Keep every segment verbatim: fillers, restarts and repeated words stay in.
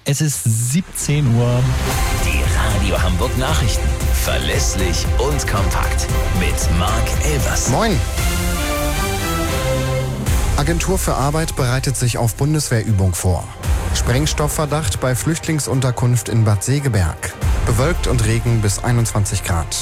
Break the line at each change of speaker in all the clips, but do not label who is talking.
Es ist siebzehn Uhr.
Die Radio Hamburg Nachrichten. Verlässlich und kompakt. Mit Marc Elvers.
Moin. Agentur für Arbeit bereitet sich auf Bundeswehrübung vor. Sprengstoffverdacht bei Flüchtlingsunterkunft in Bad Segeberg. Bewölkt und Regen bis einundzwanzig Grad.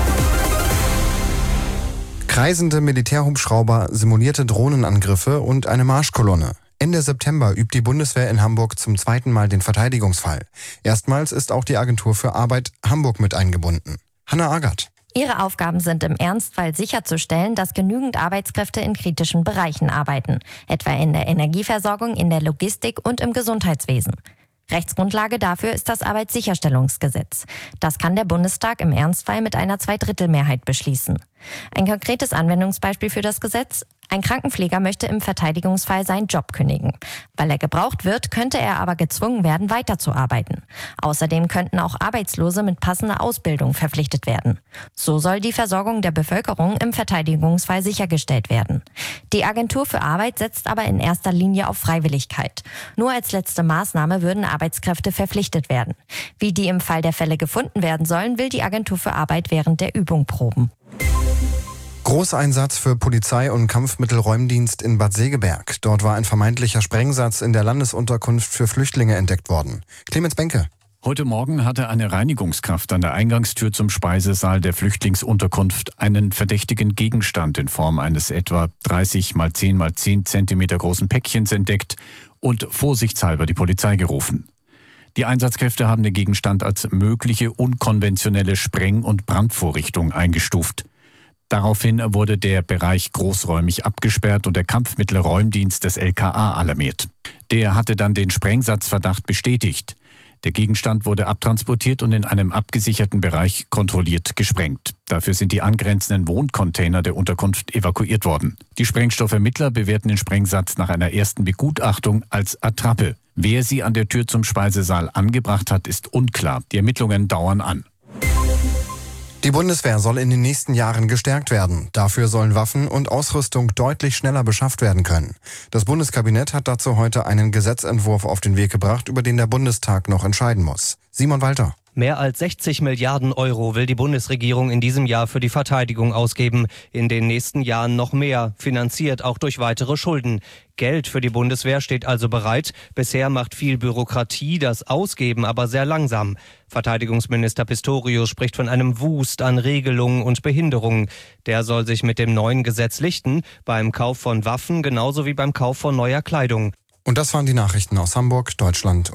Kreisende Militärhubschrauber, simulierte Drohnenangriffe und eine Marschkolonne. Ende September übt die Bundeswehr in Hamburg zum zweiten Mal den Verteidigungsfall. Erstmals ist auch die Agentur für Arbeit Hamburg mit eingebunden. Hanna Agert.
Ihre Aufgaben sind im Ernstfall sicherzustellen, dass genügend Arbeitskräfte in kritischen Bereichen arbeiten, etwa in der Energieversorgung, in der Logistik und im Gesundheitswesen. Rechtsgrundlage dafür ist das Arbeitssicherstellungsgesetz. Das kann der Bundestag im Ernstfall mit einer Zweidrittelmehrheit beschließen. Ein konkretes Anwendungsbeispiel für das Gesetz: Ein Krankenpfleger möchte im Verteidigungsfall seinen Job kündigen. Weil er gebraucht wird, könnte er aber gezwungen werden, weiterzuarbeiten. Außerdem könnten auch Arbeitslose mit passender Ausbildung verpflichtet werden. So soll die Versorgung der Bevölkerung im Verteidigungsfall sichergestellt werden. Die Agentur für Arbeit setzt aber in erster Linie auf Freiwilligkeit. Nur als letzte Maßnahme würden Arbeitskräfte verpflichtet werden. Wie die im Fall der Fälle gefunden werden sollen, will die Agentur für Arbeit während der Übung proben.
Großeinsatz für Polizei und Kampfmittelräumdienst in Bad Segeberg. Dort war ein vermeintlicher Sprengsatz in der Landesunterkunft für Flüchtlinge entdeckt worden. Clemens Benke.
Heute Morgen hatte eine Reinigungskraft an der Eingangstür zum Speisesaal der Flüchtlingsunterkunft einen verdächtigen Gegenstand in Form eines etwa dreißig mal zehn mal zehn Zentimeter großen Päckchens entdeckt und vorsichtshalber die Polizei gerufen. Die Einsatzkräfte haben den Gegenstand als mögliche unkonventionelle Spreng- und Brandvorrichtung eingestuft. Daraufhin wurde der Bereich großräumig abgesperrt und der Kampfmittelräumdienst des L K A alarmiert. Der hatte dann den Sprengsatzverdacht bestätigt. Der Gegenstand wurde abtransportiert und in einem abgesicherten Bereich kontrolliert gesprengt. Dafür sind die angrenzenden Wohncontainer der Unterkunft evakuiert worden. Die Sprengstoffermittler bewerten den Sprengsatz nach einer ersten Begutachtung als Attrappe. Wer sie an der Tür zum Speisesaal angebracht hat, ist unklar. Die Ermittlungen dauern an.
Die Bundeswehr soll in den nächsten Jahren gestärkt werden. Dafür sollen Waffen und Ausrüstung deutlich schneller beschafft werden können. Das Bundeskabinett hat dazu heute einen Gesetzentwurf auf den Weg gebracht, über den der Bundestag noch entscheiden muss. Simon Walter.
Mehr als sechzig Milliarden Euro will die Bundesregierung in diesem Jahr für die Verteidigung ausgeben. In den nächsten Jahren noch mehr, finanziert auch durch weitere Schulden. Geld für die Bundeswehr steht also bereit. Bisher macht viel Bürokratie das Ausgeben aber sehr langsam. Verteidigungsminister Pistorius spricht von einem Wust an Regelungen und Behinderungen. Der soll sich mit dem neuen Gesetz lichten, beim Kauf von Waffen genauso wie beim Kauf von neuer Kleidung.
Und das waren die Nachrichten aus Hamburg, Deutschland.